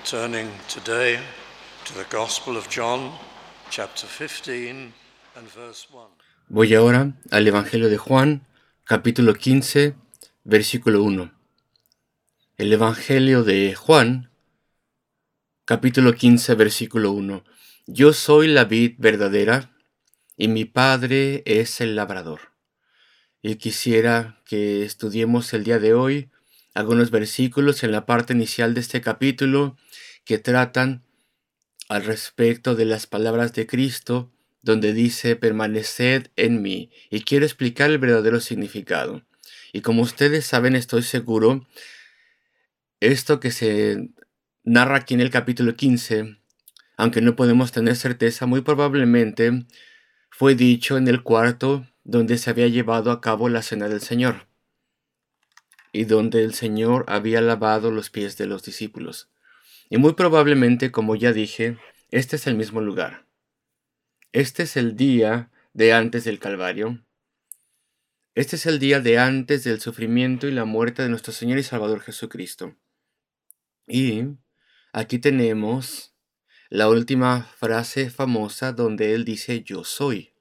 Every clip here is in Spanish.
turning today to the Gospel of John, chapter 15 and verse 1. Voy ahora al Evangelio de Juan, capítulo 15, versículo 1. El Evangelio de Juan, capítulo 15, versículo 1. Yo soy la vid verdadera y mi Padre es el labrador. Y quisiera que estudiemos el día de hoy algunos versículos en la parte inicial de este capítulo que tratan al respecto de las palabras de Cristo, donde dice permaneced en mí, y quiero explicar el verdadero significado. Y como ustedes saben, estoy seguro, esto que se narra aquí en el capítulo 15, aunque no podemos tener certeza, muy probablemente fue dicho en el cuarto donde se había llevado a cabo la cena del Señor, y donde el Señor había lavado los pies de los discípulos. Y muy probablemente, como ya dije, este es el mismo lugar. Este es el día de antes del Calvario. Este es el día de antes del sufrimiento y la muerte de nuestro Señor y Salvador Jesucristo. Y aquí tenemos la última frase famosa donde Él dice yo soy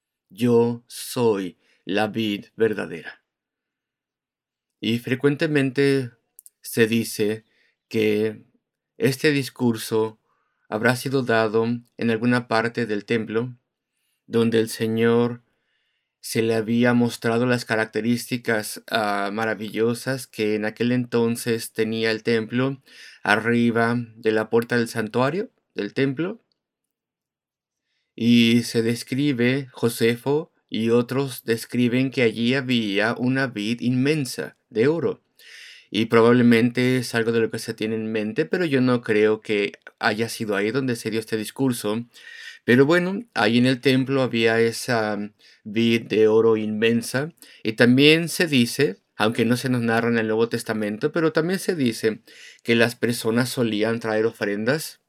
la vid verdadera. Y frecuentemente se dice que este discurso habrá sido dado en alguna parte del templo donde el Señor se le había mostrado las características maravillosas que en aquel entonces tenía el templo arriba de la puerta del santuario del templo. Y se describe, Josefo y otros describen que allí había una vid inmensa de oro. Y probablemente es algo de lo que se tiene en mente, pero yo no creo que haya sido ahí donde se dio este discurso. Pero bueno, ahí en el templo había esa vid de oro inmensa. Y también se dice, aunque no se nos narra en el Nuevo Testamento, pero también se dice que las personas solían traer ofrendas,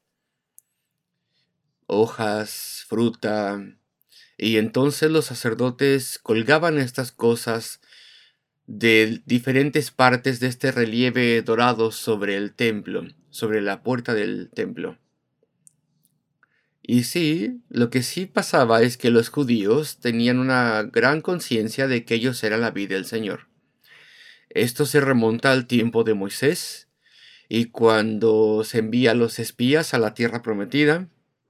hojas, fruta, y entonces los sacerdotes colgaban estas cosas de diferentes partes de este relieve dorado sobre el templo, sobre la puerta del templo. Y sí, lo que sí pasaba es que los judíos tenían una gran conciencia de que ellos eran la vid del Señor. Esto se remonta al tiempo de Moisés y cuando se envía a los espías a la tierra prometida.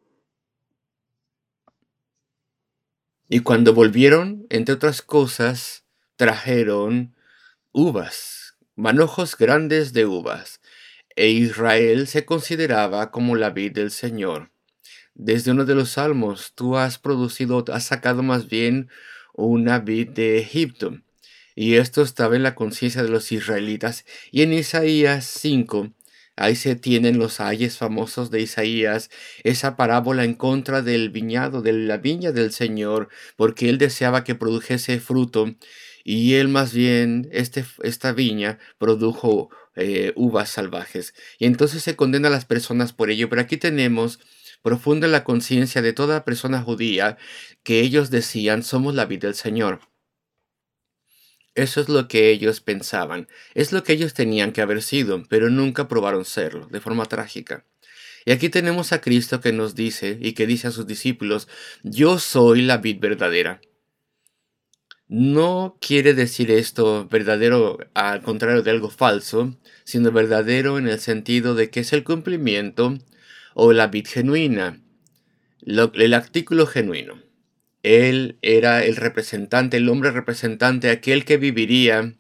Y cuando volvieron, entre otras cosas, trajeron uvas, manojos grandes de uvas, e Israel se consideraba como la vid del Señor. Desde uno de los salmos, tú has sacado más bien una vid de Egipto. Y esto estaba en la conciencia de los israelitas. Y en Isaías 5, ahí se tienen los ayes famosos de Isaías, esa parábola en contra del viñado, de la viña del Señor, porque él deseaba que produjese fruto. Y él más bien, esta viña, produjo uvas salvajes. Y entonces se condena a las personas por ello. Pero aquí tenemos profunda la conciencia de toda persona judía que ellos decían, somos la vid del Señor. Eso es lo que ellos pensaban, es lo que ellos tenían que haber sido, pero nunca probaron serlo, de forma trágica. Y aquí tenemos a Cristo que nos dice y que dice a sus discípulos, yo soy la vid verdadera. No quiere decir esto verdadero al contrario de algo falso, sino verdadero en el sentido de que es el cumplimiento o la vid genuina, el artículo genuino. Él era el representante, el hombre representante, aquel que viviría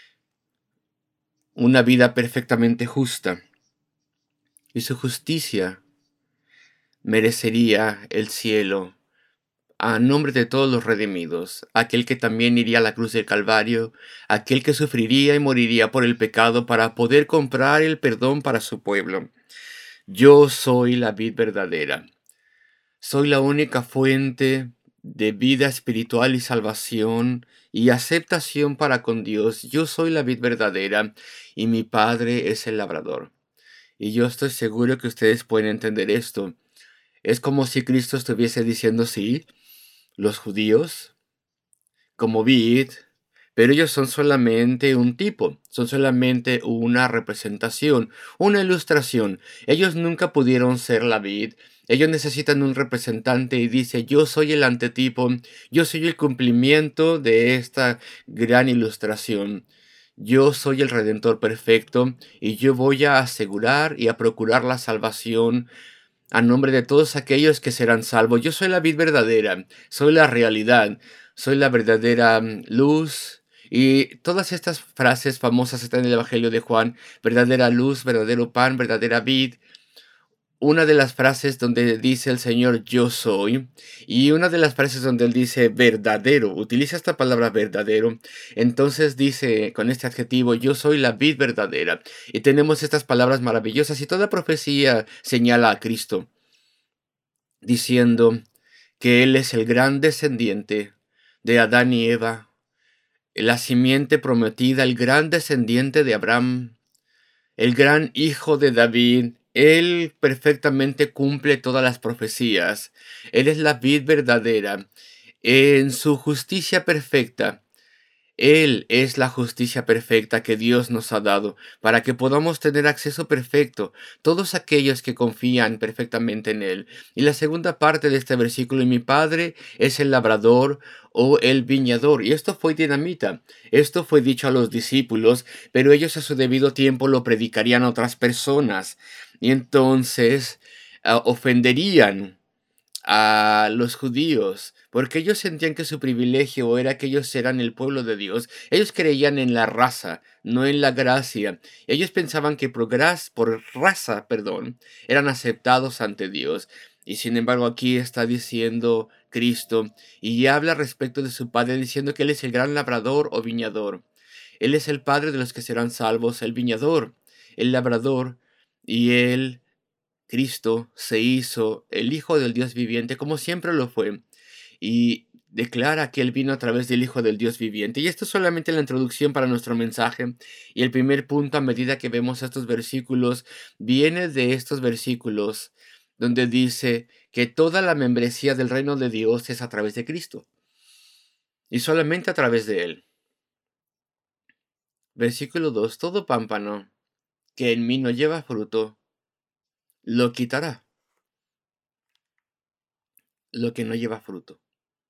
una vida perfectamente justa. Y su justicia merecería el cielo a nombre de todos los redimidos, aquel que también iría a la cruz del Calvario, aquel que sufriría y moriría por el pecado para poder comprar el perdón para su pueblo. Yo soy la vid verdadera. Soy la única fuente de vida espiritual y salvación y aceptación para con Dios. Yo soy la vid verdadera y mi Padre es el labrador. Y yo estoy seguro que ustedes pueden entender esto. Es como si Cristo estuviese diciendo, sí, los judíos, como vid, pero ellos son solamente un tipo, son solamente una representación, una ilustración. Ellos nunca pudieron ser la vid. Ellos necesitan un representante y dice, yo soy el antetipo, yo soy el cumplimiento de esta gran ilustración. Yo soy el Redentor perfecto y yo voy a asegurar y a procurar la salvación a nombre de todos aquellos que serán salvos. Yo soy la vid verdadera, soy la realidad, soy la verdadera luz. Y todas estas frases famosas están en el Evangelio de Juan: verdadera luz, verdadero pan, verdadera vid. Una de las frases donde dice el Señor yo soy, y una de las frases donde Él dice verdadero, utiliza esta palabra verdadero. Entonces dice con este adjetivo, yo soy la vid verdadera. Y tenemos estas palabras maravillosas, y toda profecía señala a Cristo, diciendo que Él es el gran descendiente de Adán y Eva, la simiente prometida, el gran descendiente de Abraham, el gran hijo de David. Él perfectamente cumple todas las profecías. Él es la vid verdadera. En su justicia perfecta, Él es la justicia perfecta que Dios nos ha dado para que podamos tener acceso perfecto, todos aquellos que confían perfectamente en Él. Y la segunda parte de este versículo, y mi Padre es el labrador o el viñador. Y esto fue dinamita. Esto fue dicho a los discípulos, pero ellos a su debido tiempo lo predicarían a otras personas. Y entonces ofenderían a los judíos, porque ellos sentían que su privilegio era que ellos eran el pueblo de Dios. Ellos creían en la raza, no en la gracia. Ellos pensaban que por raza, perdón, eran aceptados ante Dios. Y sin embargo aquí está diciendo Cristo, y habla respecto de su Padre, diciendo que Él es el gran labrador o viñador. Él es el Padre de los que serán salvos, el viñador, el labrador, y Él, Cristo, se hizo el Hijo del Dios viviente, como siempre lo fue, y declara que Él vino a través del Hijo del Dios viviente. Y esto es solamente la introducción para nuestro mensaje. Y el primer punto, a medida que vemos estos versículos, viene de estos versículos donde dice que toda la membresía del reino de Dios es a través de Cristo, y solamente a través de Él. Versículo 2: todo pámpano que en mí no lleva fruto, lo quitará, lo que no lleva fruto.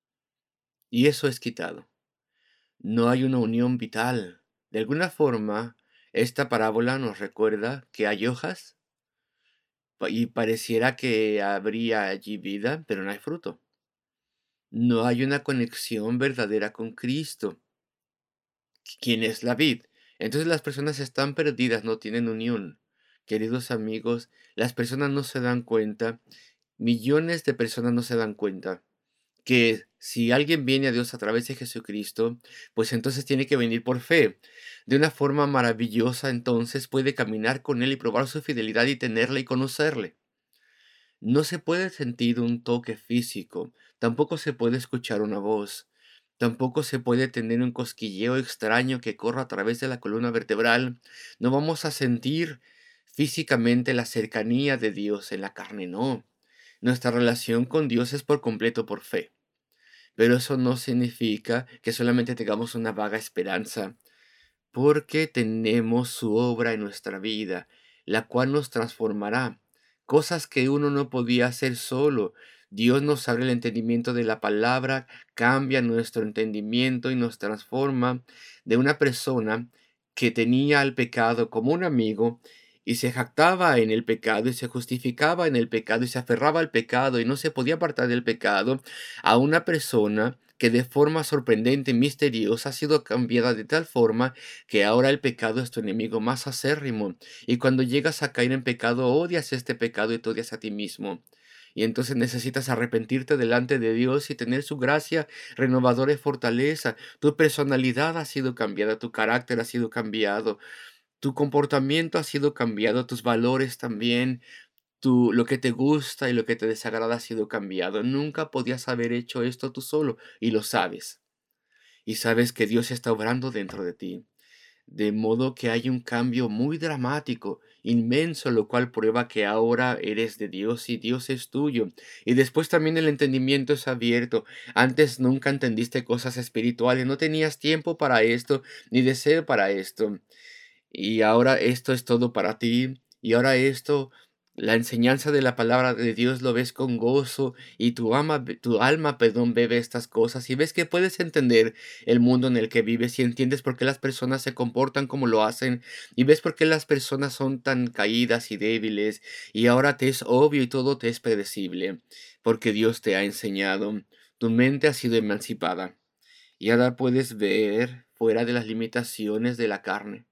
Y eso es quitado. No hay una unión vital. De alguna forma, esta parábola nos recuerda que hay hojas y pareciera que habría allí vida, pero no hay fruto. No hay una conexión verdadera con Cristo, quien es la vid. Entonces las personas están perdidas, no tienen unión. Queridos amigos, las personas no se dan cuenta, millones de personas no se dan cuenta que si alguien viene a Dios a través de Jesucristo, pues entonces tiene que venir por fe. De una forma maravillosa, entonces puede caminar con Él y probar su fidelidad y tenerla y conocerle. No se puede sentir un toque físico, tampoco se puede escuchar una voz, tampoco se puede tener un cosquilleo extraño que corra a través de la columna vertebral. No vamos a sentir físicamente la cercanía de Dios en la carne, no. Nuestra relación con Dios es por completo por fe. Pero eso no significa que solamente tengamos una vaga esperanza, porque tenemos su obra en nuestra vida, la cual nos transformará. Cosas que uno no podía hacer solo. Dios nos abre el entendimiento de la palabra, cambia nuestro entendimiento y nos transforma de una persona que tenía al pecado como un amigo y se jactaba en el pecado y se justificaba en el pecado y se aferraba al pecado y no se podía apartar del pecado, a una persona que de forma sorprendente y misteriosa ha sido cambiada de tal forma que ahora el pecado es tu enemigo más acérrimo, y cuando llegas a caer en pecado odias este pecado y te odias a ti mismo. Y entonces necesitas arrepentirte delante de Dios y tener su gracia renovadora y fortaleza. Tu personalidad ha sido cambiada, tu carácter ha sido cambiado, tu comportamiento ha sido cambiado, tus valores también, lo que te gusta y lo que te desagrada ha sido cambiado. Nunca podías haber hecho esto tú solo y lo sabes. Y sabes que Dios está obrando dentro de ti. De modo que hay un cambio muy dramático, inmenso, lo cual prueba que ahora eres de Dios y Dios es tuyo. Y después también el entendimiento es abierto. Antes nunca entendiste cosas espirituales, no tenías tiempo para esto, ni deseo para esto. Y ahora esto es todo para ti. Y ahora esto, la enseñanza de la palabra de Dios lo ves con gozo y tu alma, perdón, bebe estas cosas y ves que puedes entender el mundo en el que vives y entiendes por qué las personas se comportan como lo hacen y ves por qué las personas son tan caídas y débiles y ahora te es obvio y todo te es predecible porque Dios te ha enseñado. Tu mente ha sido emancipada y ahora puedes ver fuera de las limitaciones de la carne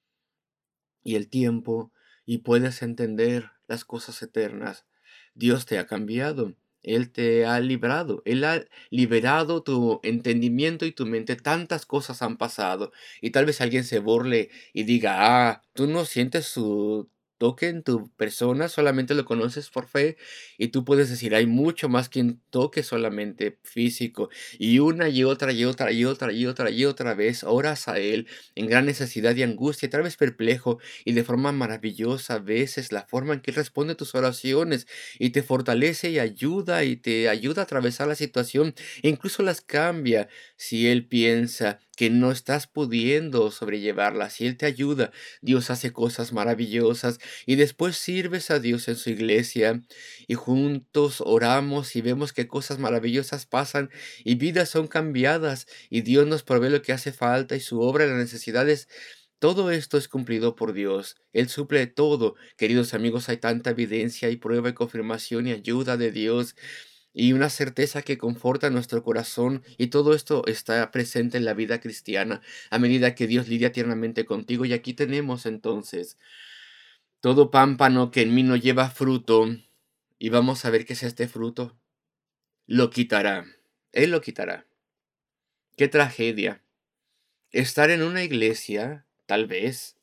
y el tiempo y puedes entender las cosas eternas. Dios te ha cambiado, Él te ha librado, Él ha liberado tu entendimiento y tu mente. Tantas cosas han pasado y tal vez alguien se burle y diga, tú no sientes su toque en tu persona, solamente lo conoces por fe y tú puedes decir, hay mucho más que un toque solamente físico y una y otra y otra y otra y otra y otra vez oras a Él en gran necesidad y angustia, tal vez perplejo y de forma maravillosa a veces la forma en que Él responde tus oraciones y te fortalece y te ayuda a atravesar la situación e incluso las cambia si Él piensa que no estás pudiendo sobrellevarla. Si Él te ayuda, Dios hace cosas maravillosas y después sirves a Dios en su iglesia y juntos oramos y vemos que cosas maravillosas pasan y vidas son cambiadas y Dios nos provee lo que hace falta y su obra en las necesidades. Todo esto es cumplido por Dios. Él suple todo. Queridos amigos, hay tanta evidencia y prueba y confirmación y ayuda de Dios y una certeza que conforta nuestro corazón y todo esto está presente en la vida cristiana a medida que Dios lidia tiernamente contigo. Y aquí tenemos entonces todo pámpano que en mí no lleva fruto y vamos a ver qué es este fruto. Lo quitará. Él lo quitará. Qué tragedia. Estar en una iglesia, tal vez,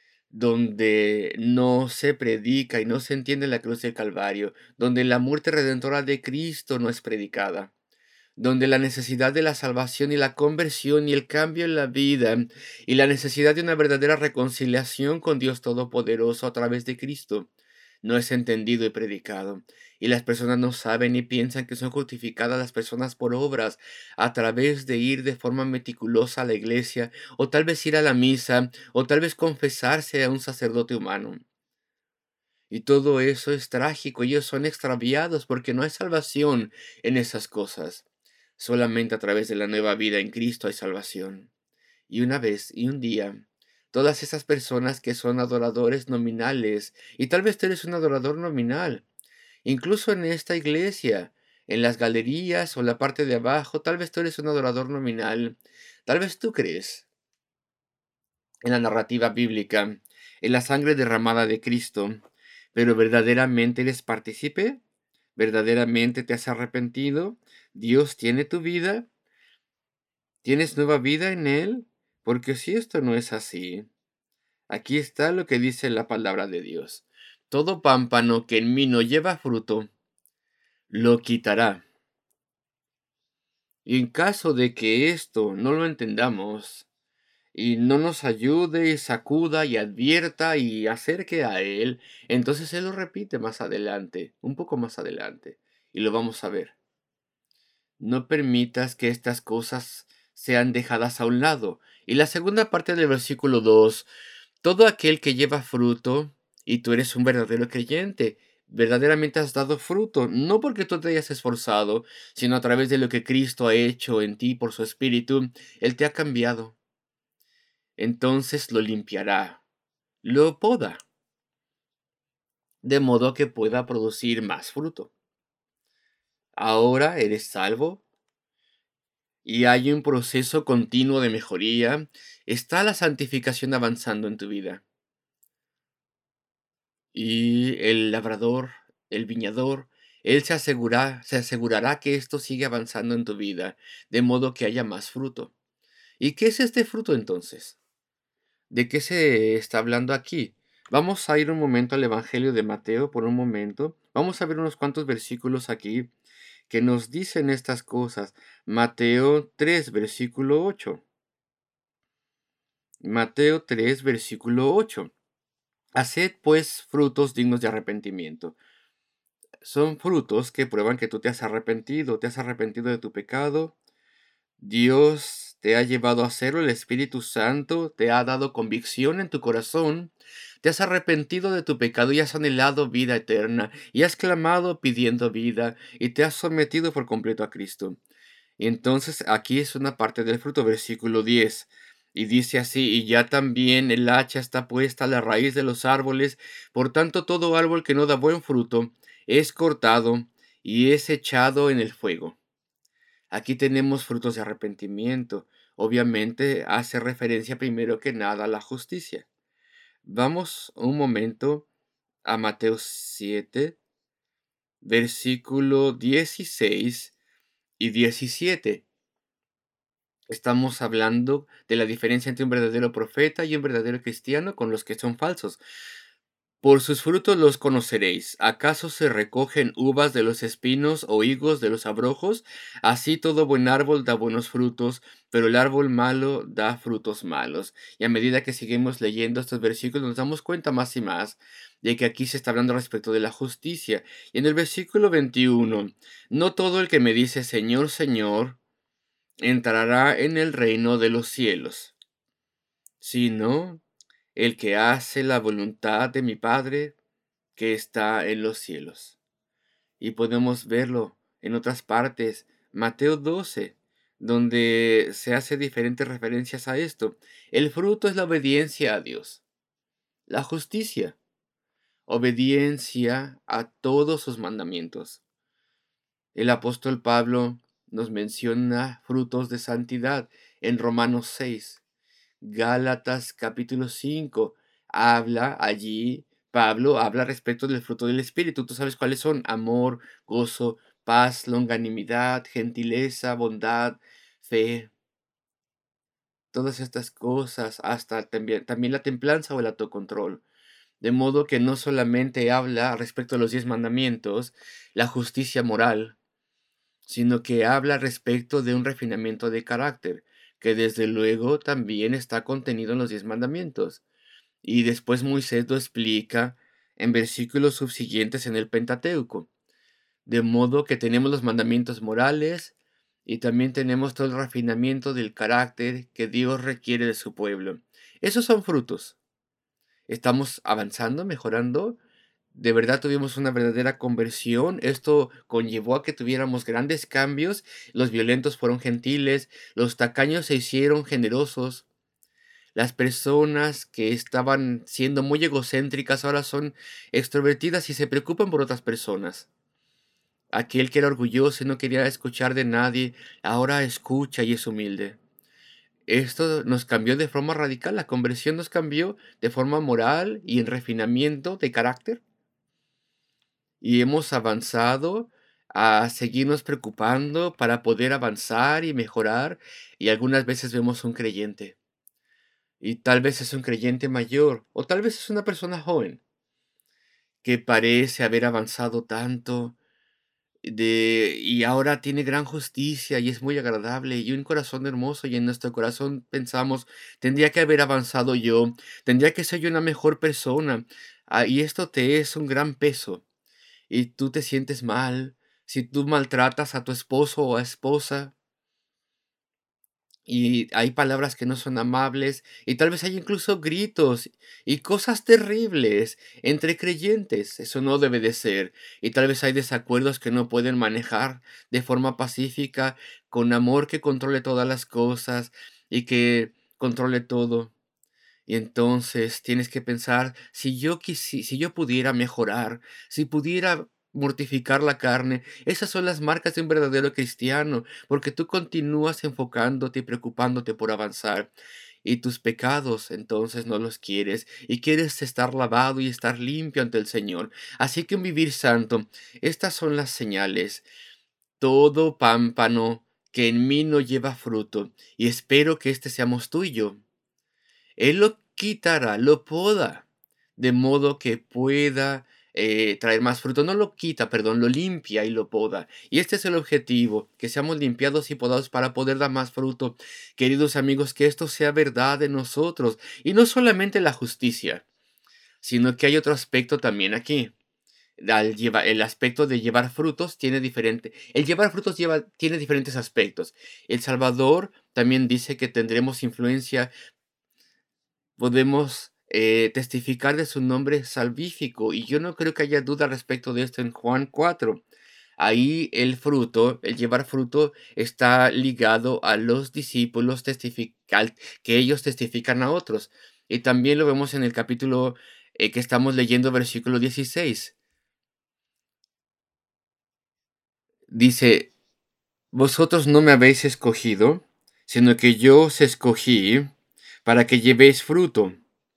donde no se predica y no se entiende la cruz del Calvario, donde la muerte redentora de Cristo no es predicada, donde la necesidad de la salvación y la conversión y el cambio en la vida y la necesidad de una verdadera reconciliación con Dios Todopoderoso a través de Cristo no es entendido y predicado. Y las personas no saben y piensan que son justificadas las personas por obras a través de ir de forma meticulosa a la iglesia o tal vez ir a la misa o tal vez confesarse a un sacerdote humano. Y todo eso es trágico, ellos son extraviados porque no hay salvación en esas cosas. Solamente a través de la nueva vida en Cristo hay salvación. Y una vez y un día, todas esas personas que son adoradores nominales, y tal vez tú eres un adorador nominal, incluso en esta iglesia, en las galerías o la parte de abajo, tal vez tú eres un adorador nominal, tal vez tú crees en la narrativa bíblica, en la sangre derramada de Cristo, pero verdaderamente eres partícipe, verdaderamente te has arrepentido, Dios tiene tu vida, tienes nueva vida en Él, porque si esto no es así, aquí está lo que dice la palabra de Dios. Todo pámpano que en mí no lleva fruto, lo quitará. Y en caso de que esto no lo entendamos, y no nos ayude y sacuda y advierta y acerque a Él, entonces Él lo repite más adelante, un poco más adelante, y lo vamos a ver. No permitas que estas cosas sean dejadas a un lado. Y la segunda parte del versículo 2, todo aquel que lleva fruto, y tú eres un verdadero creyente, verdaderamente has dado fruto, no porque tú te hayas esforzado, sino a través de lo que Cristo ha hecho en ti por su Espíritu, Él te ha cambiado. Entonces lo limpiará, lo poda, de modo que pueda producir más fruto. Ahora eres salvo y hay un proceso continuo de mejoría. Está la santificación avanzando en tu vida. Y el labrador, el viñador, él se asegurará que esto sigue avanzando en tu vida, de modo que haya más fruto. ¿Y qué es este fruto entonces? ¿De qué se está hablando aquí? Vamos a ir un momento al Evangelio de Mateo por un momento. Vamos a ver unos cuantos versículos aquí que nos dicen estas cosas. Mateo 3, versículo 8. Mateo 3, versículo 8. Haced pues frutos dignos de arrepentimiento. Son frutos que prueban que tú te has arrepentido de tu pecado. Dios te ha llevado a hacerlo, el Espíritu Santo te ha dado convicción en tu corazón, te has arrepentido de tu pecado y has anhelado vida eterna, y has clamado pidiendo vida, y te has sometido por completo a Cristo. Y entonces aquí es una parte del fruto, versículo 10, y dice así: y ya también el hacha está puesta a la raíz de los árboles, por tanto todo árbol que no da buen fruto es cortado y es echado en el fuego. Aquí tenemos frutos de arrepentimiento. Obviamente hace referencia primero que nada a la justicia. Vamos un momento a Mateo 7, versículo 16 y 17. Estamos hablando de la diferencia entre un verdadero profeta y un verdadero cristiano con los que son falsos. Por sus frutos los conoceréis. ¿Acaso se recogen uvas de los espinos o higos de los abrojos? Así todo buen árbol da buenos frutos, pero el árbol malo da frutos malos. Y a medida que seguimos leyendo estos versículos nos damos cuenta más y más de que aquí se está hablando respecto de la justicia. Y en el versículo 21, no todo el que me dice Señor, Señor, entrará en el reino de los cielos, sino el que hace la voluntad de mi Padre que está en los cielos. Y podemos verlo en otras partes, Mateo 12, donde se hace diferentes referencias a esto. El fruto es la obediencia a Dios, la justicia, obediencia a todos sus mandamientos. El apóstol Pablo nos menciona frutos de santidad en Romanos 6. Gálatas capítulo 5 habla allí, Pablo habla respecto del fruto del Espíritu. Tú sabes cuáles son: amor, gozo, paz, longanimidad, gentileza, bondad, fe. Todas estas cosas, hasta también la templanza o el autocontrol. De modo que no solamente habla respecto a los 10 mandamientos, la justicia moral, sino que habla respecto de un refinamiento de carácter, que desde luego también está contenido en los 10 mandamientos. Y después Moisés lo explica en versículos subsiguientes en el Pentateuco. De modo que tenemos los mandamientos morales y también tenemos todo el refinamiento del carácter que Dios requiere de su pueblo. Esos son frutos. ¿Estamos avanzando, mejorando? ¿De verdad tuvimos una verdadera conversión? Esto conllevó a que tuviéramos grandes cambios. Los violentos fueron gentiles, los tacaños se hicieron generosos. Las personas que estaban siendo muy egocéntricas ahora son extrovertidas y se preocupan por otras personas. Aquel que era orgulloso y no quería escuchar de nadie, ahora escucha y es humilde. Esto nos cambió de forma radical. La conversión nos cambió de forma moral y en refinamiento de carácter. Y hemos avanzado a seguirnos preocupando para poder avanzar y mejorar. Y algunas veces vemos un creyente. Y tal vez es un creyente mayor, o tal vez es una persona joven, que parece haber avanzado tanto y ahora tiene gran justicia y es muy agradable y un corazón hermoso, y en nuestro corazón pensamos: tendría que haber avanzado yo, tendría que ser yo una mejor persona. Y esto te es un gran peso y tú te sientes mal si tú maltratas a tu esposo o a esposa. Y hay palabras que no son amables, y tal vez hay incluso gritos y cosas terribles entre creyentes. Eso no debe de ser. Y tal vez hay desacuerdos que no pueden manejar de forma pacífica, con amor que controle todas las cosas y que controle todo. Y entonces tienes que pensar: si yo pudiera mejorar, si pudiera mortificar la carne. Esas son las marcas de un verdadero cristiano, porque tú continúas enfocándote y preocupándote por avanzar. Y tus pecados entonces no los quieres, y quieres estar lavado y estar limpio ante el Señor. Así que un vivir santo, estas son las señales: todo pámpano que en mí no lleva fruto, y espero que este seamos tú y yo. Él lo quitará, lo poda, de modo que pueda traer más fruto, no lo quita, perdón, lo limpia y lo poda. Y este es el objetivo, que seamos limpiados y podados para poder dar más fruto. Queridos amigos, que esto sea verdad de nosotros. Y no solamente la justicia, sino que hay otro aspecto también aquí. El aspecto de llevar frutos tiene diferente. El llevar frutos tiene diferentes aspectos. El Salvador también dice que tendremos influencia, podemos testificar de su nombre salvífico. Y yo no creo que haya duda respecto de esto en Juan 4. Ahí el fruto, el llevar fruto, está ligado a los discípulos que ellos testifican a otros. Y también lo vemos en el capítulo que estamos leyendo, versículo 16. Dice, vosotros no me habéis escogido, sino que yo os escogí para que llevéis fruto.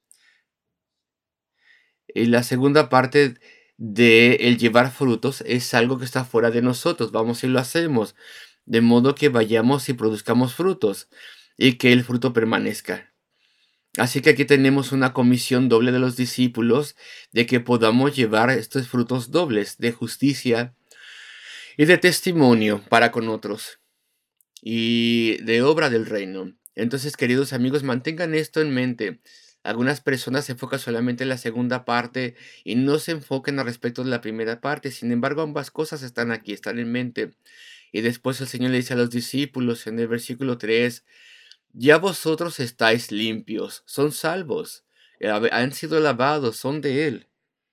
Y la segunda parte de el llevar frutos es algo que está fuera de nosotros. Vamos y lo hacemos, de modo que vayamos y produzcamos frutos y que el fruto permanezca. Así que aquí tenemos una comisión doble de los discípulos de que podamos llevar estos frutos dobles de justicia y de testimonio para con otros y de obra del reino. Entonces, queridos amigos, mantengan esto en mente. Algunas personas se enfocan solamente en la segunda parte y no se enfoquen al respecto de la primera parte. Sin embargo, ambas cosas están aquí, están en mente. Y después el Señor le dice a los discípulos en el versículo 3, ya vosotros estáis limpios, son salvos, han sido lavados, son de Él.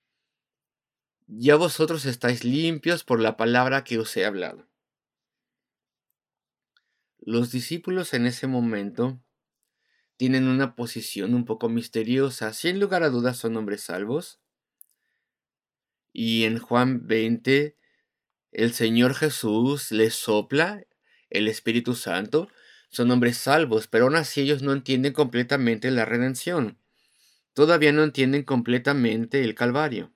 Ya vosotros estáis limpios por la palabra que os he hablado. Los discípulos en ese momento tienen una posición un poco misteriosa. Sin lugar a dudas son hombres salvos. Y en Juan 20, el Señor Jesús les sopla el Espíritu Santo. Son hombres salvos, pero aún así ellos no entienden completamente la redención. Todavía no entienden completamente el Calvario.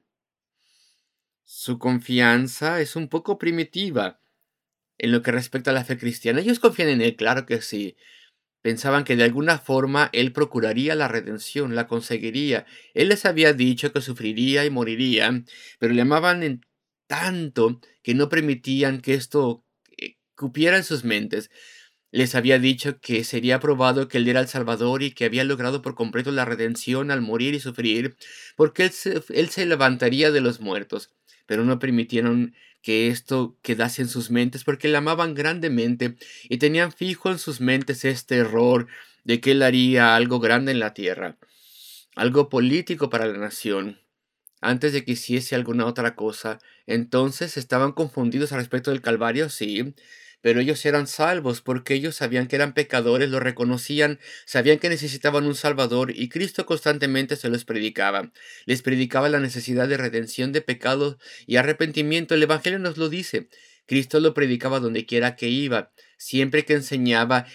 Su confianza es un poco primitiva en lo que respecta a la fe cristiana. Ellos confían en Él, claro que sí. Pensaban que de alguna forma Él procuraría la redención, la conseguiría. Él les había dicho que sufriría y moriría, pero le amaban en tanto que no permitían que esto cupiera en sus mentes. Les había dicho que sería probado que Él era el Salvador y que había logrado por completo la redención al morir y sufrir, porque Él se levantaría de los muertos. Pero no permitieron que esto quedase en sus mentes, porque le amaban grandemente y tenían fijo en sus mentes este error de que Él haría algo grande en la tierra, algo político para la nación, antes de que hiciese alguna otra cosa. Entonces estaban confundidos al respecto del Calvario, sí, pero ellos eran salvos porque ellos sabían que eran pecadores, lo reconocían, sabían que necesitaban un Salvador y Cristo constantemente se los predicaba. Les predicaba la necesidad de redención de pecados y arrepentimiento. El Evangelio nos lo dice. Cristo lo predicaba donde quiera que iba. Siempre que enseñaba,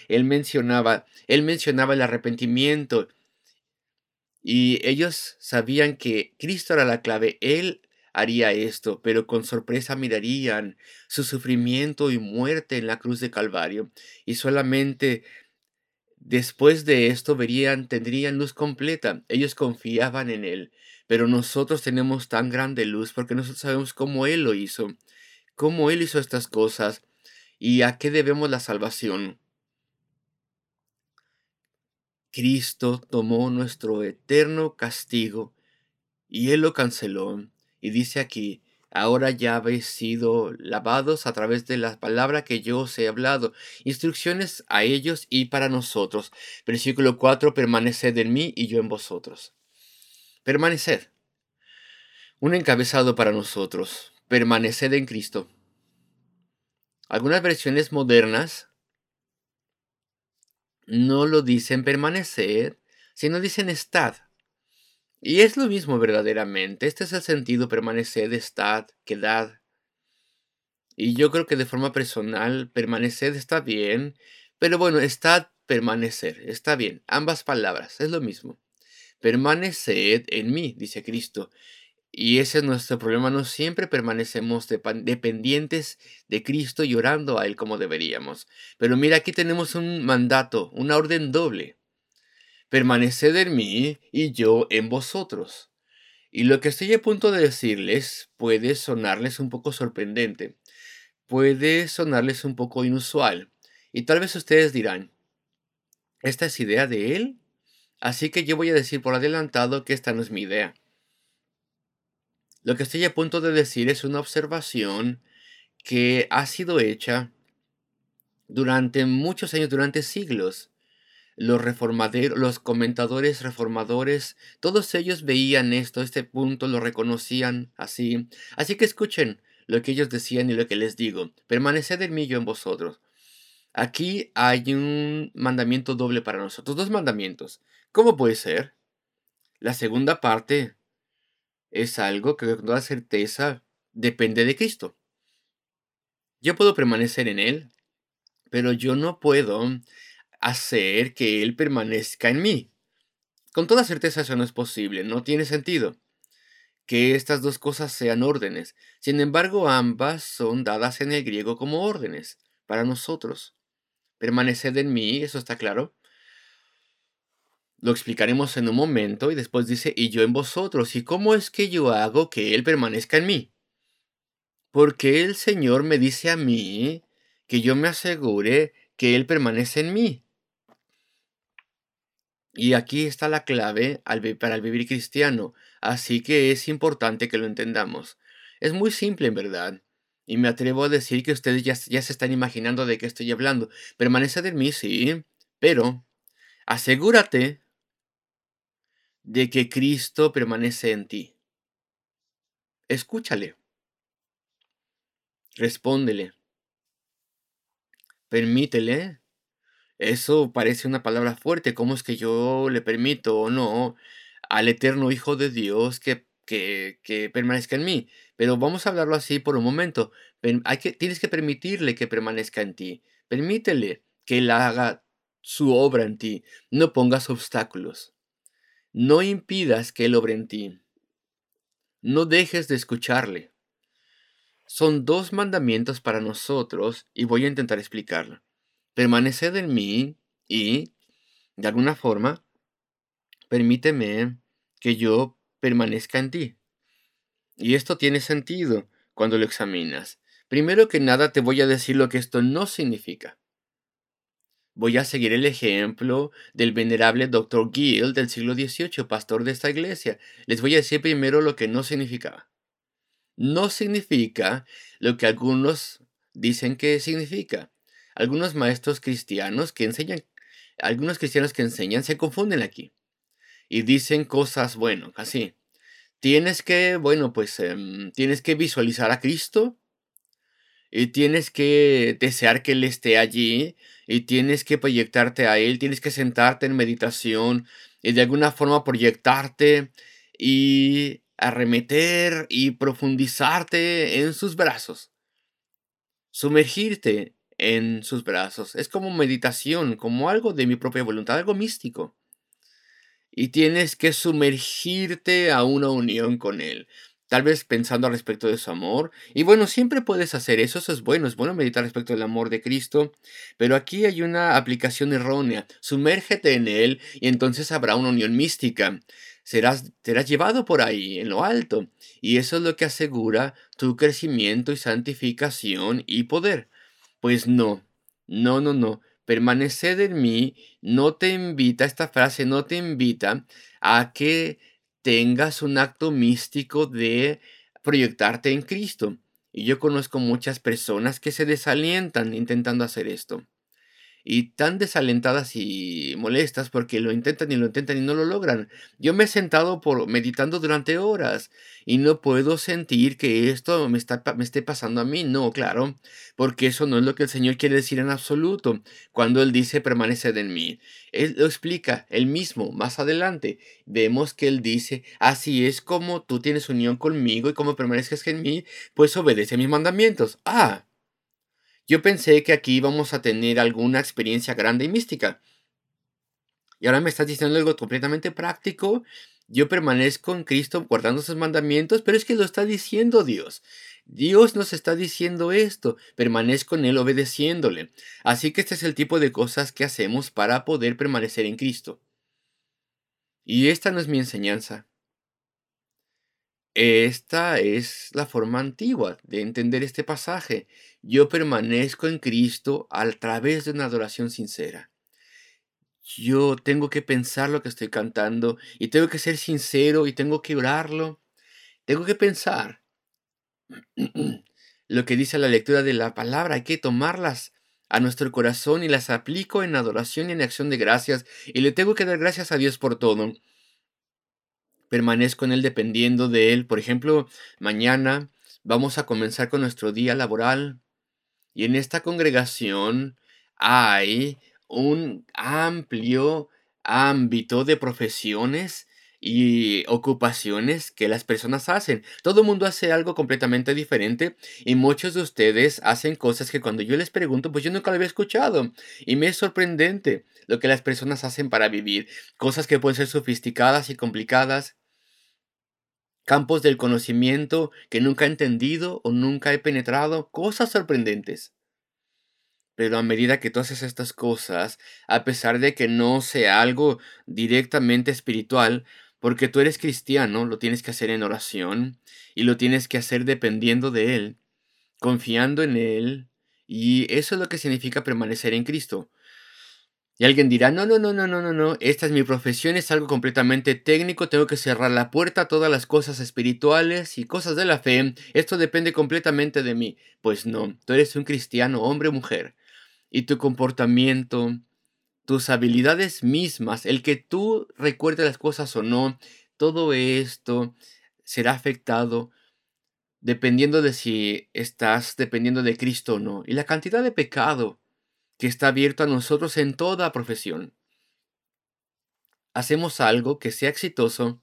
él mencionaba el arrepentimiento. Y ellos sabían que Cristo era la clave, Él haría esto, pero con sorpresa mirarían su sufrimiento y muerte en la cruz de Calvario, y solamente después de esto tendrían luz completa. Ellos confiaban en Él, pero nosotros tenemos tan grande luz porque nosotros sabemos cómo Él hizo estas cosas y a qué debemos la salvación. Cristo tomó nuestro eterno castigo y Él lo canceló. Y dice aquí, ahora ya habéis sido lavados a través de la palabra que yo os he hablado. Instrucciones a ellos y para nosotros. Versículo 4, permaneced en mí y yo en vosotros. Permaneced. Un encabezado para nosotros. Permaneced en Cristo. Algunas versiones modernas no lo dicen permaneced, sino dicen estad. Y es lo mismo verdaderamente. Este es el sentido: permaneced, estad, quedad. Y yo creo que de forma personal, permaneced está bien, pero bueno, estad, permanecer, está bien. Ambas palabras, es lo mismo. Permaneced en mí, dice Cristo. Y ese es nuestro problema. No siempre permanecemos dependientes de Cristo y orando a Él como deberíamos. Pero mira, aquí tenemos un mandato, una orden doble. Permaneced en mí y yo en vosotros. Y lo que estoy a punto de decirles puede sonarles un poco sorprendente, puede sonarles un poco inusual. Y tal vez ustedes dirán, ¿esta es idea de él? Así que yo voy a decir por adelantado que esta no es mi idea. Lo que estoy a punto de decir es una observación que ha sido hecha durante muchos años, durante siglos. Los comentadores reformadores, todos ellos veían esto, este punto, lo reconocían así. Así que escuchen lo que ellos decían y lo que les digo. Permaneced en mí, yo en vosotros. Aquí hay un mandamiento doble para nosotros, dos mandamientos. ¿Cómo puede ser? La segunda parte es algo que con toda certeza depende de Cristo. Yo puedo permanecer en Él, pero yo no puedo hacer que Él permanezca en mí. Con toda certeza eso no es posible, no tiene sentido que estas dos cosas sean órdenes. Sin embargo, ambas son dadas en el griego como órdenes para nosotros. Permaneced en mí, eso está claro. Lo explicaremos en un momento y después dice, y yo en vosotros. ¿Y cómo es que yo hago que Él permanezca en mí? Porque el Señor me dice a mí que yo me asegure que Él permanece en mí. Y aquí está la clave para el vivir cristiano, así que es importante que lo entendamos. Es muy simple en verdad, y me atrevo a decir que ustedes ya se están imaginando de qué estoy hablando. Permanece en mí, sí, pero asegúrate de que Cristo permanece en ti. Escúchale, respóndele, permítele. Eso parece una palabra fuerte. ¿Cómo es que yo le permito o no al eterno Hijo de Dios que permanezca en mí? Pero vamos a hablarlo así por un momento. Tienes que permitirle que permanezca en ti. Permítele que Él haga su obra en ti. No pongas obstáculos. No impidas que Él obre en ti. No dejes de escucharle. Son dos mandamientos para nosotros y voy a intentar explicarlo. Permaneced en mí y, de alguna forma, permíteme que yo permanezca en ti. Y esto tiene sentido cuando lo examinas. Primero que nada te voy a decir lo que esto no significa. Voy a seguir el ejemplo del venerable Dr. Gill del siglo XVIII, pastor de esta iglesia. Les voy a decir primero lo que no significaba. No significa lo que algunos dicen que significa. Algunos maestros cristianos que enseñan, algunos cristianos que enseñan se confunden aquí y dicen cosas, bueno, así. Tienes que visualizar a Cristo y tienes que desear que Él esté allí y tienes que proyectarte a Él, tienes que sentarte en meditación y de alguna forma proyectarte y arremeter y profundizarte en sus brazos, sumergirte en sus brazos. Es como meditación, como algo de mi propia voluntad, algo místico. Y tienes que sumergirte a una unión con Él, tal vez pensando al respecto de su amor. Y bueno, siempre puedes hacer eso, eso es bueno meditar respecto del amor de Cristo, pero aquí hay una aplicación errónea. Sumérgete en Él y entonces habrá una unión mística. Serás llevado por ahí, en lo alto, y eso es lo que asegura tu crecimiento y santificación y poder. Pues no, no, no, no. Permaneced en mí no te invita, esta frase no te invita a que tengas un acto místico de proyectarte en Cristo. Y yo conozco muchas personas que se desalientan intentando hacer esto y tan desalentadas y molestas porque lo intentan y no lo logran. Yo me he sentado meditando durante horas y no puedo sentir que esto me esté pasando a mí. No, claro, porque eso no es lo que el Señor quiere decir en absoluto cuando Él dice permaneced en mí. Él lo explica él mismo más adelante. Vemos que Él dice, así es como tú tienes unión conmigo y como permanezcas en mí, pues obedece a mis mandamientos. Ah. Yo pensé que aquí íbamos a tener alguna experiencia grande y mística. Y ahora me estás diciendo algo completamente práctico. Yo permanezco en Cristo guardando sus mandamientos, pero es que lo está diciendo Dios. Dios nos está diciendo esto. Permanezco en Él obedeciéndole. Así que este es el tipo de cosas que hacemos para poder permanecer en Cristo. Y esta no es mi enseñanza. Esta es la forma antigua de entender este pasaje. Yo permanezco en Cristo a través de una adoración sincera. Yo tengo que pensar lo que estoy cantando y tengo que ser sincero y tengo que orarlo. Tengo que pensar lo que dice la lectura de la palabra. Hay que tomarlas a nuestro corazón y las aplico en adoración y en acción de gracias. Y le tengo que dar gracias a Dios por todo. Permanezco en Él dependiendo de Él. Por ejemplo, mañana vamos a comenzar con nuestro día laboral y en esta congregación hay un amplio ámbito de profesiones y ocupaciones que las personas hacen. Todo el mundo hace algo completamente diferente y muchos de ustedes hacen cosas que cuando yo les pregunto, pues yo nunca lo había escuchado. Y me es sorprendente lo que las personas hacen para vivir. Cosas que pueden ser sofisticadas y complicadas, campos del conocimiento que nunca he entendido o nunca he penetrado, cosas sorprendentes. Pero a medida que tú haces estas cosas, a pesar de que no sea algo directamente espiritual, porque tú eres cristiano, lo tienes que hacer en oración y lo tienes que hacer dependiendo de Él, confiando en Él, y eso es lo que significa permanecer en Cristo. Y alguien dirá, no, no, no, no, no, no, no, esta es mi profesión, es algo completamente técnico, tengo que cerrar la puerta a todas las cosas espirituales y cosas de la fe, esto depende completamente de mí. Pues no, tú eres un cristiano, hombre o mujer, y tu comportamiento, tus habilidades mismas, el que tú recuerdes las cosas o no, todo esto será afectado dependiendo de si estás dependiendo de Cristo o no. Y la cantidad de pecado que está abierto a nosotros en toda profesión. Hacemos algo que sea exitoso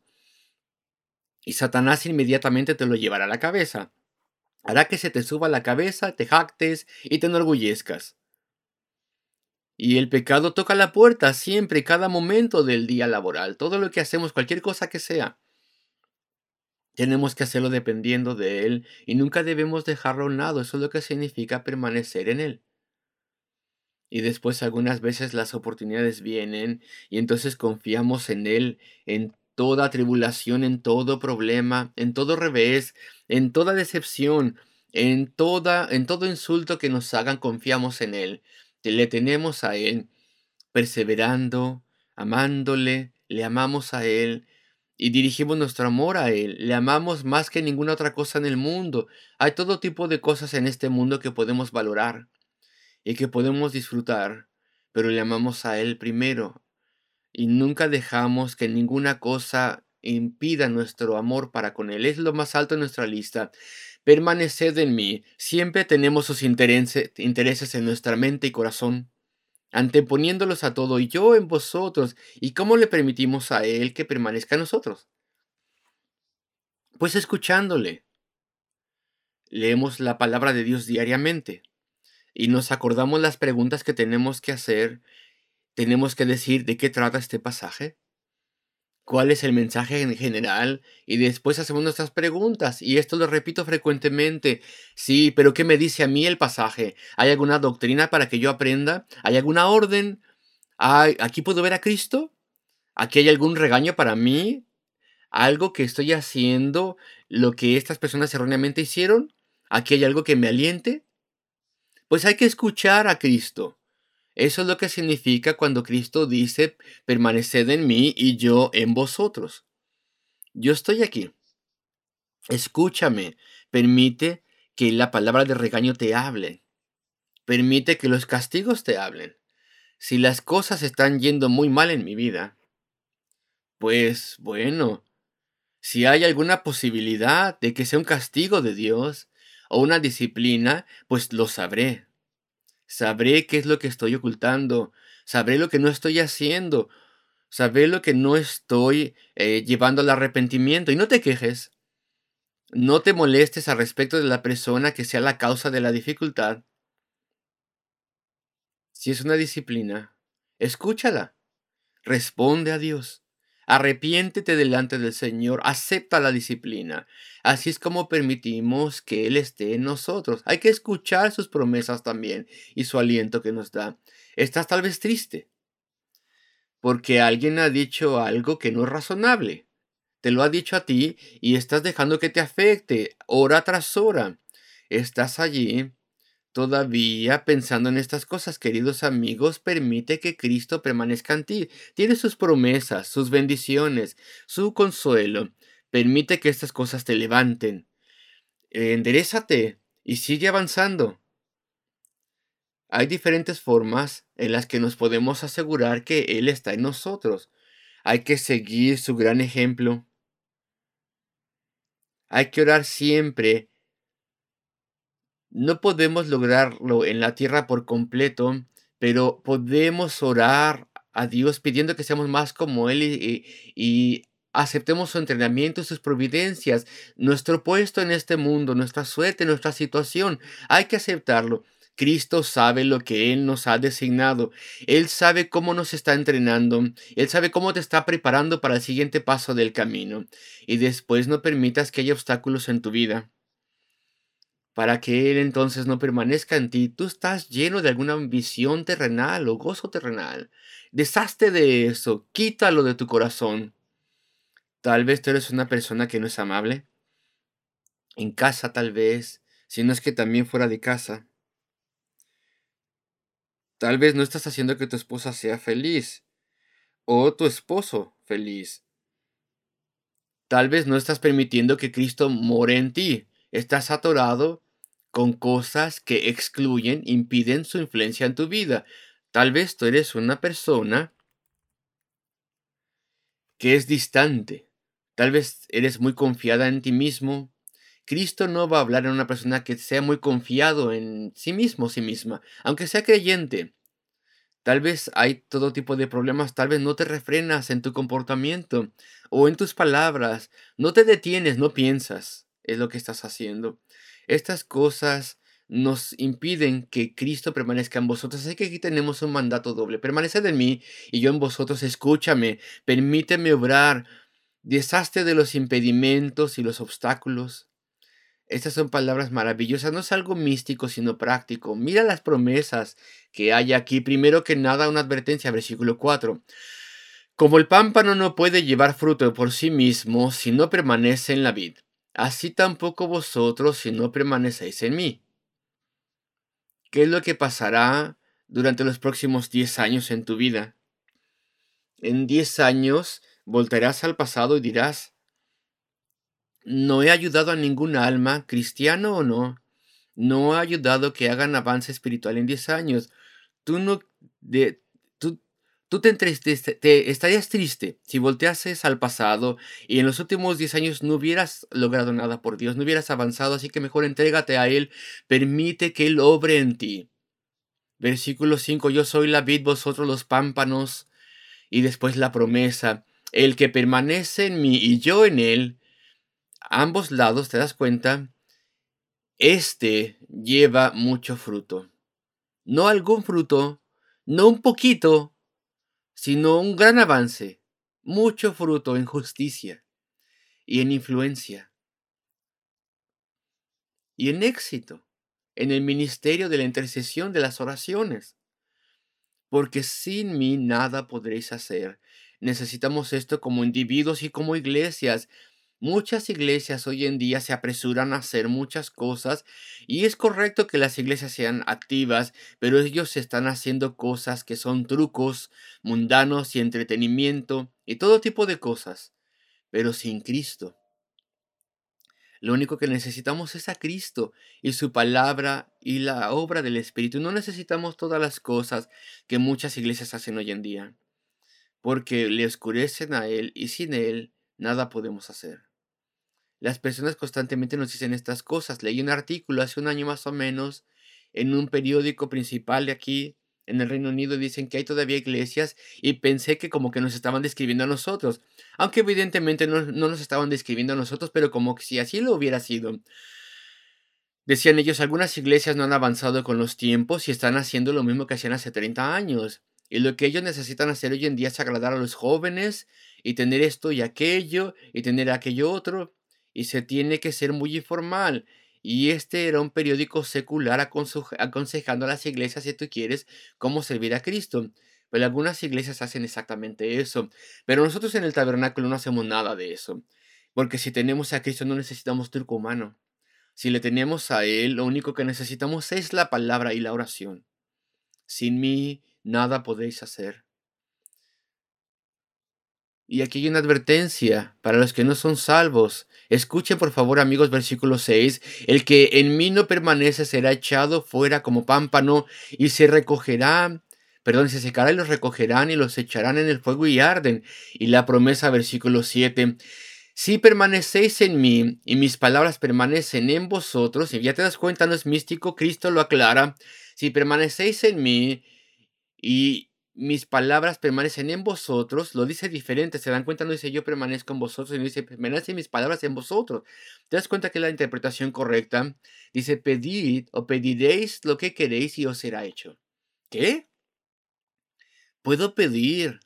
y Satanás inmediatamente te lo llevará a la cabeza. Hará que se te suba a la cabeza, te jactes y te enorgullezcas. Y el pecado toca la puerta siempre, cada momento del día laboral. Todo lo que hacemos, cualquier cosa que sea, tenemos que hacerlo dependiendo de Él y nunca debemos dejarlo a un lado. Eso es lo que significa permanecer en Él. Y después algunas veces las oportunidades vienen y entonces confiamos en Él en toda tribulación, en todo problema, en todo revés, en toda decepción, en todo insulto que nos hagan, confiamos en Él. Le tenemos a Él perseverando, amándole, le amamos a Él y dirigimos nuestro amor a Él. Le amamos más que ninguna otra cosa en el mundo. Hay todo tipo de cosas en este mundo que podemos valorar y que podemos disfrutar, pero le amamos a Él primero y nunca dejamos que ninguna cosa impida nuestro amor para con Él. Es lo más alto en nuestra lista. Permaneced en mí. Siempre tenemos sus intereses en nuestra mente y corazón, anteponiéndolos a todo, y yo en vosotros. ¿Y cómo le permitimos a Él que permanezca en nosotros? Pues escuchándole. Leemos la palabra de Dios diariamente y nos acordamos las preguntas que tenemos que hacer. Tenemos que decir de qué trata este pasaje, cuál es el mensaje en general, y después hacemos nuestras preguntas. Y esto lo repito frecuentemente. Sí, pero ¿qué me dice a mí el pasaje? ¿Hay alguna doctrina para que yo aprenda? ¿Hay alguna orden? ¿Aquí puedo ver a Cristo? ¿Aquí hay algún regaño para mí? ¿Algo que estoy haciendo lo que estas personas erróneamente hicieron? ¿Aquí hay algo que me aliente? Pues hay que escuchar a Cristo. Eso es lo que significa cuando Cristo dice, permaneced en mí y yo en vosotros. Yo estoy aquí. Escúchame. Permite que la palabra de regaño te hable. Permite que los castigos te hablen. Si las cosas están yendo muy mal en mi vida, pues bueno, si hay alguna posibilidad de que sea un castigo de Dios o una disciplina, pues lo sabré. Sabré qué es lo que estoy ocultando. Sabré lo que no estoy haciendo. Saber lo que no estoy llevando al arrepentimiento. Y no te quejes, no te molestes al respecto de la persona que sea la causa de la dificultad. Si es una disciplina, escúchala, responde a Dios, arrepiéntete delante del Señor, acepta la disciplina. Así es como permitimos que Él esté en nosotros. Hay que escuchar sus promesas también y su aliento que nos da. Estás tal vez triste porque alguien ha dicho algo que no es razonable. te lo ha dicho a ti y estás dejando que te afecte hora tras hora. Estás allí todavía pensando en estas cosas, queridos amigos. Permite que Cristo permanezca en ti. Tiene sus promesas, sus bendiciones, su consuelo. Permite que estas cosas te levanten. Enderézate y sigue avanzando. Hay diferentes formas en las que nos podemos asegurar que Él está en nosotros. Hay que seguir su gran ejemplo. Hay que orar siempre. No podemos lograrlo en la tierra por completo, pero podemos orar a Dios pidiendo que seamos más como Él y aceptemos su entrenamiento y sus providencias, nuestro puesto en este mundo, nuestra suerte, nuestra situación. Hay que aceptarlo. Cristo sabe lo que Él nos ha designado. Él sabe cómo nos está entrenando. Él sabe cómo te está preparando para el siguiente paso del camino. Y después no permitas que haya obstáculos en tu vida para que Él entonces no permanezca en ti. Tú estás lleno de alguna ambición terrenal o gozo terrenal. Deshazte de eso, quítalo de tu corazón. Tal vez tú eres una persona que no es amable. En casa tal vez, si no es que también fuera de casa. Tal vez no estás haciendo que tu esposa sea feliz o tu esposo feliz. Tal vez no estás permitiendo que Cristo more en ti. Estás atorado con cosas que excluyen, impiden su influencia en tu vida. Tal vez tú eres una persona que es distante. Tal vez eres muy confiada en ti mismo. Cristo no va a hablar en una persona que sea muy confiado en sí mismo, sí misma, aunque sea creyente. Tal vez hay todo tipo de problemas, tal vez no te refrenas en tu comportamiento o en tus palabras, no te detienes, no piensas, es lo que estás haciendo. Estas cosas nos impiden que Cristo permanezca en vosotros. Así que aquí tenemos un mandato doble. Permaneced en mí y yo en vosotros. Escúchame, permíteme obrar, deshazte de los impedimentos y los obstáculos. Estas son palabras maravillosas, no es algo místico, sino práctico. Mira las promesas que hay aquí. Primero que nada, una advertencia, versículo 4. Como el pámpano no puede llevar fruto por sí mismo si no permanece en la vid, así tampoco vosotros si no permanecéis en mí. ¿Qué es lo que pasará durante los próximos 10 años en tu vida? En 10 años voltarás al pasado y dirás, no he ayudado a ninguna alma, cristiano o no. No ha ayudado que hagan avance espiritual en 10 años. Tú no, de, tú, tú te estarías triste si volteases al pasado y en los últimos 10 años no hubieras logrado nada por Dios, no hubieras avanzado, así que mejor entrégate a Él, permite que Él obre en ti. Versículo 5, yo soy la vid, vosotros los pámpanos, y después la promesa, el que permanece en mí y yo en Él, ambos lados, ¿te das cuenta? Este lleva mucho fruto. No algún fruto, no un poquito, sino un gran avance. Mucho fruto en justicia y en influencia y en éxito en el ministerio de la intercesión de las oraciones. Porque sin mí nada podréis hacer. Necesitamos esto como individuos y como iglesias. Muchas iglesias hoy en día se apresuran a hacer muchas cosas y es correcto que las iglesias sean activas, pero ellos están haciendo cosas que son trucos mundanos y entretenimiento y todo tipo de cosas, pero sin Cristo. Lo único que necesitamos es a Cristo y su palabra y la obra del Espíritu. No necesitamos todas las cosas que muchas iglesias hacen hoy en día, porque le oscurecen a Él y sin Él nada podemos hacer. Las personas constantemente nos dicen estas cosas. Leí un artículo hace un año más o menos en un periódico principal de aquí en el Reino Unido. Dicen que hay todavía iglesias y pensé que como que nos estaban describiendo a nosotros. Aunque evidentemente no nos estaban describiendo a nosotros, pero como que si así lo hubiera sido. Decían ellos, algunas iglesias no han avanzado con los tiempos y están haciendo lo mismo que hacían hace 30 años. Y lo que ellos necesitan hacer hoy en día es agradar a los jóvenes y tener esto y aquello y tener aquello otro. Y se tiene que ser muy informal. Y este era un periódico secular aconsejando a las iglesias, si tú quieres, cómo servir a Cristo. Pero algunas iglesias hacen exactamente eso. Pero nosotros en el tabernáculo no hacemos nada de eso. Porque si tenemos a Cristo no necesitamos truco humano. Si le tenemos a Él, lo único que necesitamos es la palabra y la oración. Sin mí, nada podéis hacer. Y aquí hay una advertencia para los que no son salvos. Escuchen por favor, amigos, versículo 6. El que en mí no permanece será echado fuera como pámpano y se recogerá, perdón, se secará y los recogerán y los echarán en el fuego y arden. Y la promesa, versículo 7. Si permanecéis en mí y mis palabras permanecen en vosotros, y ya te das cuenta, no es místico, Cristo lo aclara. Si permanecéis en mí y mis palabras permanecen en vosotros, lo dice diferente, se dan cuenta, no dice yo permanezco en vosotros, sino dice permanecen mis palabras en vosotros. ¿Te das cuenta que es la interpretación correcta? Dice pedid o pediréis lo que queréis y os será hecho. ¿Qué? ¿Puedo pedir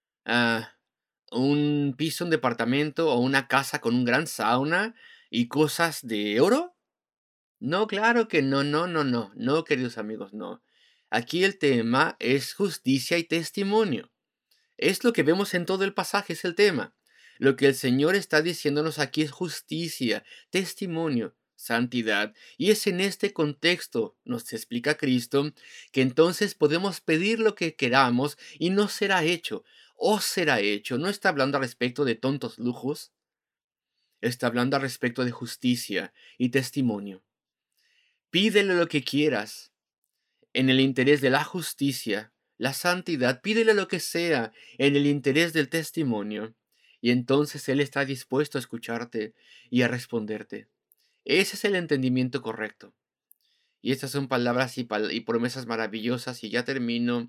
un piso, un departamento o una casa con un gran sauna y cosas de oro? No, claro que no, no, no, no, no, queridos amigos, no. Aquí el tema es justicia y testimonio. Es lo que vemos en todo el pasaje, es el tema. Lo que el Señor está diciéndonos aquí es justicia, testimonio, santidad. Y es en este contexto, nos explica Cristo, que entonces podemos pedir lo que queramos y no será hecho. O será hecho. No está hablando al respecto de tontos lujos, está hablando al respecto de justicia y testimonio. Pídele lo que quieras en el interés de la justicia, la santidad, pídele lo que sea en el interés del testimonio, y entonces Él está dispuesto a escucharte y a responderte. Ese es el entendimiento correcto. Y estas son palabras y promesas maravillosas, y ya termino.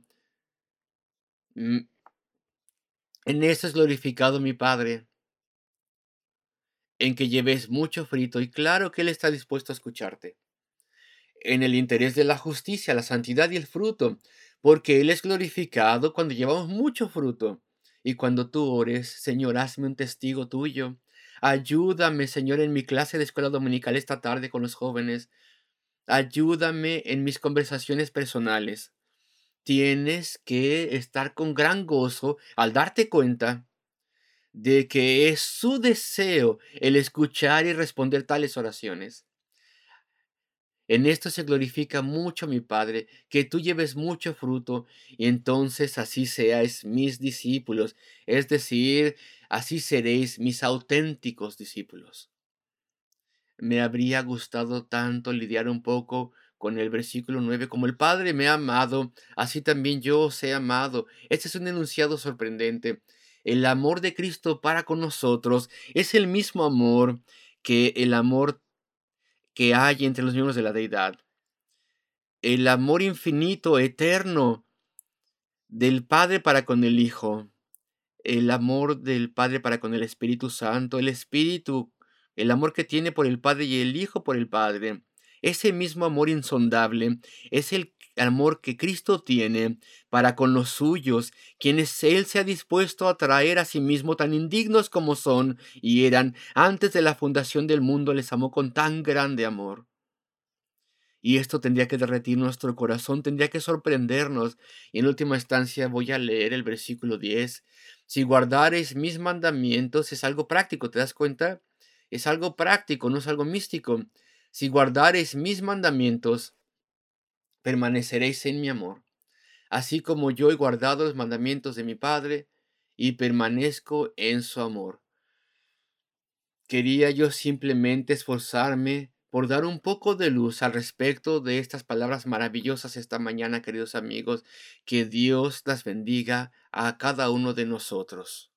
Mm, En eso es glorificado mi Padre, en que lleves mucho fruto, y claro que Él está dispuesto a escucharte. En el interés de la justicia, la santidad y el fruto, porque Él es glorificado cuando llevamos mucho fruto. Y cuando tú ores, Señor, hazme un testigo tuyo. Ayúdame, Señor, en mi clase de escuela dominical esta tarde con los jóvenes. Ayúdame en mis conversaciones personales. Tienes que estar con gran gozo al darte cuenta de que es su deseo el escuchar y responder tales oraciones. En esto se glorifica mucho mi Padre, que tú lleves mucho fruto, y entonces así seáis mis discípulos, es decir, así seréis mis auténticos discípulos. Me habría gustado tanto lidiar un poco con el versículo 9, como el Padre me ha amado, así también yo os he amado. Este es un enunciado sorprendente. El amor de Cristo para con nosotros es el mismo amor que el amor que hay entre los miembros de la deidad. El amor infinito, eterno del Padre para con el Hijo, el amor del Padre para con el Espíritu Santo, el Espíritu, el amor que tiene por el Padre y el Hijo por el Padre. Ese mismo amor insondable es el amor que Cristo tiene para con los suyos, quienes Él se ha dispuesto a traer a sí mismo tan indignos como son y eran antes de la fundación del mundo, les amó con tan grande amor. Y esto tendría que derretir nuestro corazón, tendría que sorprendernos. Y en última instancia voy a leer el versículo 10. Si guardareis mis mandamientos, es algo práctico, ¿te das cuenta? Es algo práctico, no es algo místico. Si guardareis mis mandamientos, permaneceréis en mi amor, así como yo he guardado los mandamientos de mi Padre y permanezco en su amor. Quería yo simplemente esforzarme por dar un poco de luz al respecto de estas palabras maravillosas esta mañana, queridos amigos. Que Dios las bendiga a cada uno de nosotros.